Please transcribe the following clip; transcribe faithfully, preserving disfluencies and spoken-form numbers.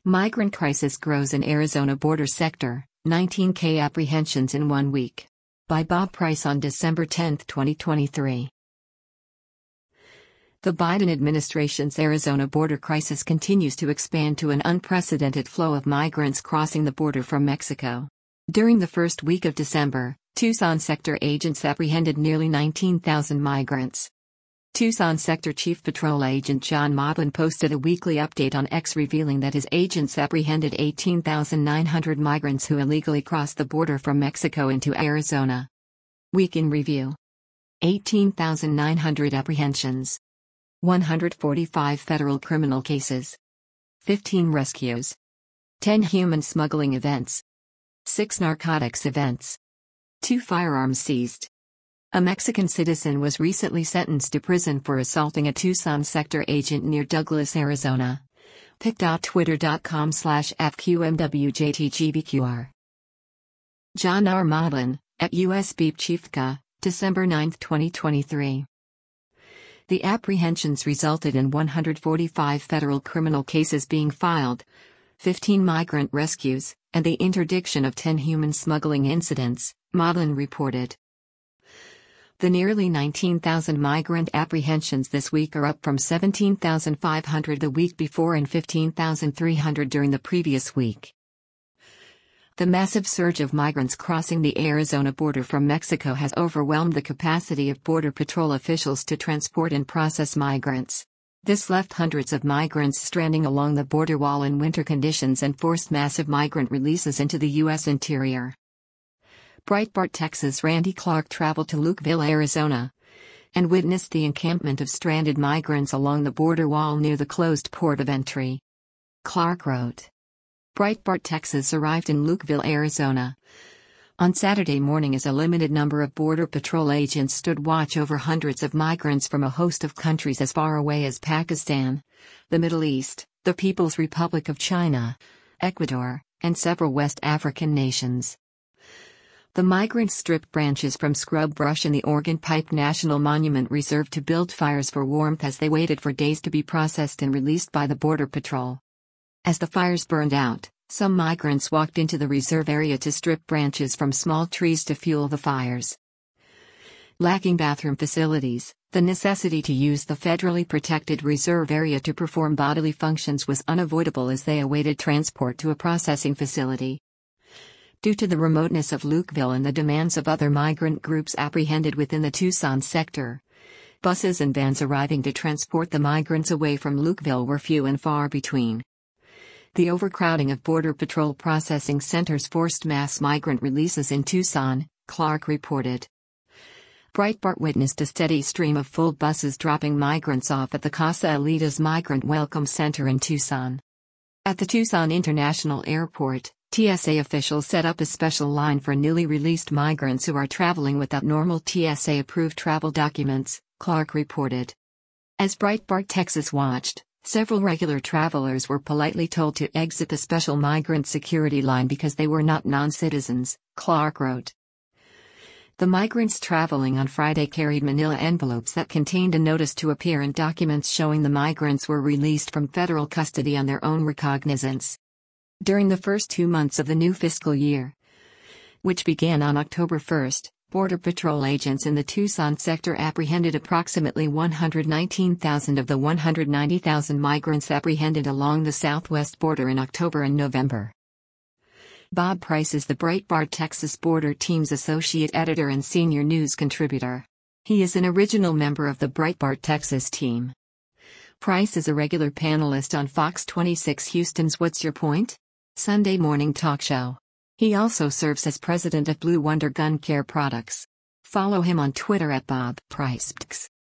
Migrant crisis grows in Arizona border sector, nineteen K apprehensions in one week. By Bob Price on December tenth, twenty twenty-three. The Biden administration's Arizona border crisis continues to expand to an unprecedented flow of migrants crossing the border from Mexico. During the first week of December, Tucson sector agents apprehended nearly nineteen thousand migrants. Tucson Sector Chief Patrol Agent John Maudlin posted a weekly update on X revealing that his agents apprehended eighteen thousand nine hundred migrants who illegally crossed the border from Mexico into Arizona. Week in review: eighteen thousand nine hundred apprehensions, one hundred forty-five federal criminal cases, fifteen rescues, ten human smuggling events, six narcotics events, two firearms seized. A Mexican citizen was recently sentenced to prison for assaulting a Tucson sector agent near Douglas, Arizona. pic dot twitter dot com slash F Q M W J T G B Q R. John R. Maudlin, at U S Beep Chiefka, December ninth, twenty twenty-three. The apprehensions resulted in one hundred forty-five federal criminal cases being filed, fifteen migrant rescues, and the interdiction of ten human smuggling incidents, Maudlin reported. The nearly nineteen thousand migrant apprehensions this week are up from seventeen thousand five hundred the week before and fifteen thousand three hundred during the previous week. The massive surge of migrants crossing the Arizona border from Mexico has overwhelmed the capacity of Border Patrol officials to transport and process migrants. This left hundreds of migrants stranding along the border wall in winter conditions and forced massive migrant releases into the U S interior. Breitbart Texas' Randy Clark traveled to Lukeville, Arizona, and witnessed the encampment of stranded migrants along the border wall near the closed port of entry. Clark wrote. Breitbart Texas arrived in Lukeville, Arizona on Saturday morning as a limited number of Border Patrol agents stood watch over hundreds of migrants from a host of countries as far away as Pakistan, the Middle East, the People's Republic of China, Ecuador, and several West African nations. The migrants stripped branches from scrub brush in the Organ Pipe National Monument Reserve to build fires for warmth as they waited for days to be processed and released by the Border Patrol. As the fires burned out, some migrants walked into the reserve area to strip branches from small trees to fuel the fires. Lacking bathroom facilities, the necessity to use the federally protected reserve area to perform bodily functions was unavoidable as they awaited transport to a processing facility. Due to the remoteness of Lukeville and the demands of other migrant groups apprehended within the Tucson sector, buses and vans arriving to transport the migrants away from Lukeville were few and far between. The overcrowding of Border Patrol processing centers forced mass migrant releases in Tucson, Clark reported. Breitbart witnessed a steady stream of full buses dropping migrants off at the Casa Elitas Migrant Welcome Center in Tucson. At the Tucson International Airport, T S A officials set up a special line for newly released migrants who are traveling without normal T S A-approved travel documents, Clark reported. As Breitbart Texas watched, several regular travelers were politely told to exit the special migrant security line because they were not non-citizens, Clark wrote. The migrants traveling on Friday carried manila envelopes that contained a notice to appear and documents showing the migrants were released from federal custody on their own recognizance. During the first two months of the new fiscal year, which began on October first, Border Patrol agents in the Tucson sector apprehended approximately one hundred nineteen thousand of the one hundred ninety thousand migrants apprehended along the southwest border in October and November. Bob Price is the Breitbart Texas Border Team's associate editor and senior news contributor. He is an original member of the Breitbart Texas team. Price is a regular panelist on Fox twenty-six Houston's What's Your Point? Sunday morning talk show. He also serves as president of Blue Wonder Gun Care Products. Follow him on Twitter at Bob Price.